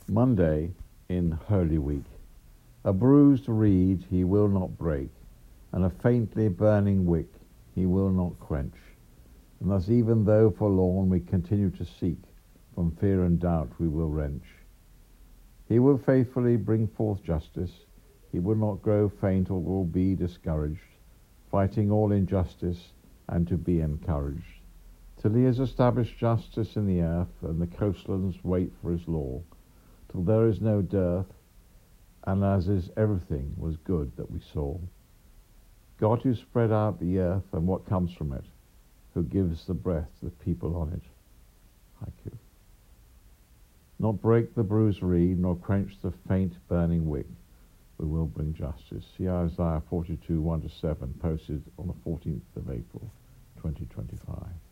Monday in Holy Week. A bruised reed he will not break, and a faintly burning wick he will not quench. And thus, even though forlorn we continue to seek, from fear and doubt we will wrench. He will faithfully bring forth justice. He will not grow faint or will be discouraged, fighting all injustice and to be encouraged, till he has established justice in the earth, and the coastlands wait for his law, till there is no dearth, and as is everything was good that we saw. God who spread out the earth and what comes from it, who gives the breath to the people on it. Haiku. Not break the bruised reed, nor quench the faint burning wick. We will bring justice. See Isaiah 42, 1-7, posted on the 14th of April, 2025.